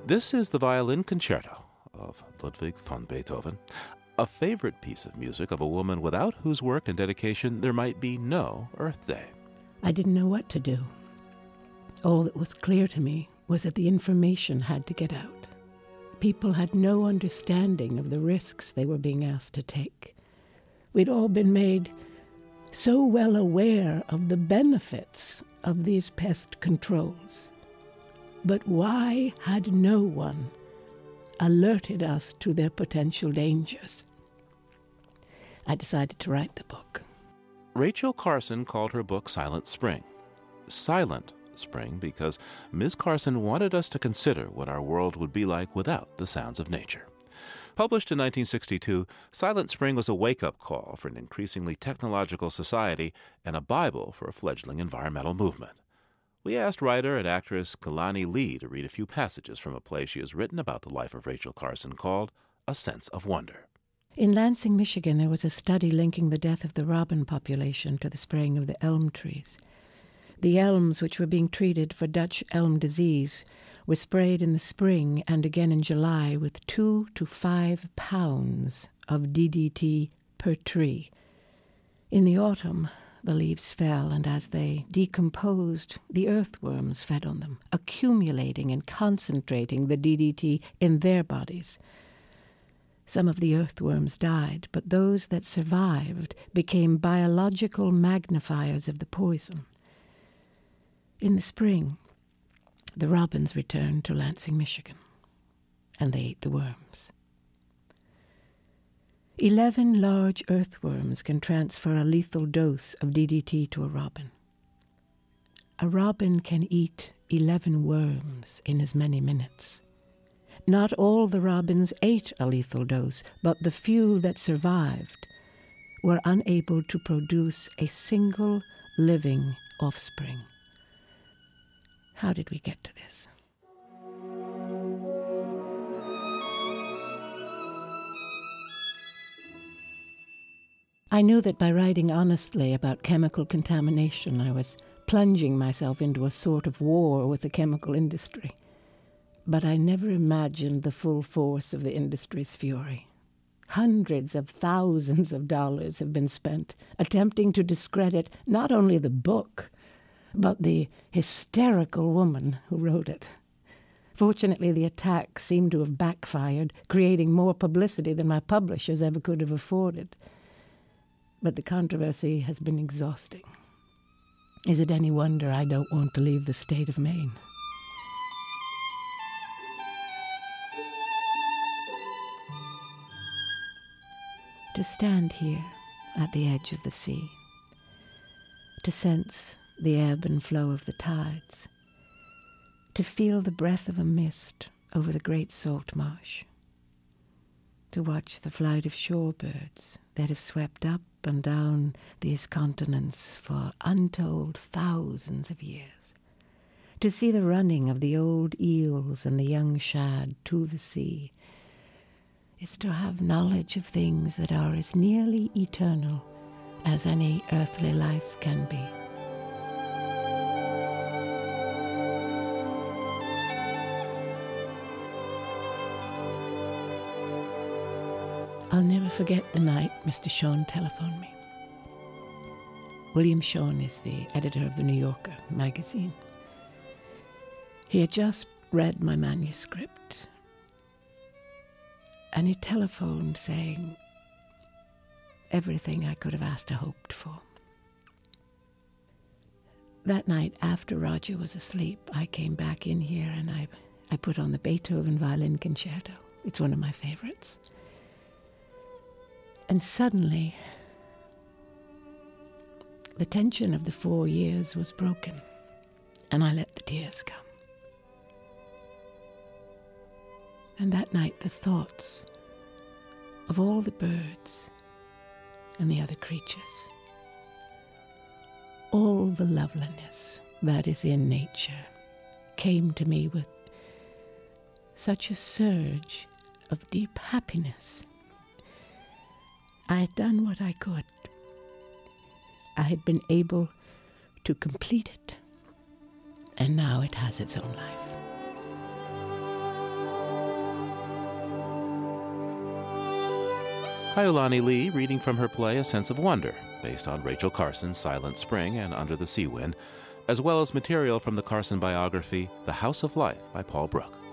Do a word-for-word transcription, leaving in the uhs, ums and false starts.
This is the Violin Concerto of Ludwig van Beethoven, a favorite piece of music of a woman without whose work and dedication there might be no Earth Day. I didn't know what to do. All that was clear to me was that the information had to get out. People had no understanding of the risks they were being asked to take. We'd all been made so well aware of the benefits of these pest controls. But why had no one alerted us to their potential dangers? I decided to write the book. Rachel Carson called her book Silent Spring. Silent Spring because Miz Carson wanted us to consider what our world would be like without the sounds of nature. Published in nineteen sixty-two, Silent Spring was a wake-up call for an increasingly technological society and a Bible for a fledgling environmental movement. We asked writer and actress Kalani Lee to read a few passages from a play she has written about the life of Rachel Carson called A Sense of Wonder. In Lansing, Michigan, there was a study linking the death of the robin population to the spraying of the elm trees. The elms, which were being treated for Dutch elm disease, were sprayed in the spring and again in July with two to five pounds of D D T per tree. In the autumn, the leaves fell, and as they decomposed, the earthworms fed on them, accumulating and concentrating the D D T in their bodies. Some of the earthworms died, but those that survived became biological magnifiers of the poison. In the spring, the robins returned to Lansing, Michigan, and they ate the worms. Eleven large earthworms can transfer a lethal dose of D D T to a robin. A robin can eat eleven worms in as many minutes. Not all the robins ate a lethal dose, but the few that survived were unable to produce a single living offspring. How did we get to this? I knew that by writing honestly about chemical contamination, I was plunging myself into a sort of war with the chemical industry. But I never imagined the full force of the industry's fury. Hundreds of thousands of dollars have been spent attempting to discredit not only the book, but the hysterical woman who wrote it. Fortunately, the attack seemed to have backfired, creating more publicity than my publishers ever could have afforded. But the controversy has been exhausting. Is it any wonder I don't want to leave the state of Maine? To stand here at the edge of the sea, to sense the ebb and flow of the tides, to feel the breath of a mist over the great salt marsh, to watch the flight of shorebirds that have swept up and down these continents for untold thousands of years, to see the running of the old eels and the young shad to the sea, is to have knowledge of things that are as nearly eternal as any earthly life can be. I'll never forget the night Mister Shawn telephoned me. William Shawn is the editor of the New Yorker magazine. He had just read my manuscript, and he telephoned saying everything I could have asked or hoped for. That night, after Roger was asleep, I came back in here and I, I put on the Beethoven Violin Concerto. It's one of my favorites. And suddenly, the tension of the four years was broken, and I let the tears come. And that night, the thoughts of all the birds and the other creatures, all the loveliness that is in nature, came to me with such a surge of deep happiness. I had done what I could. I had been able to complete it, and now it has its own life. Kaiulani Lee reading from her play A Sense of Wonder, based on Rachel Carson's Silent Spring and Under the Sea Wind, as well as material from the Carson biography The House of Life by Paul Brooke.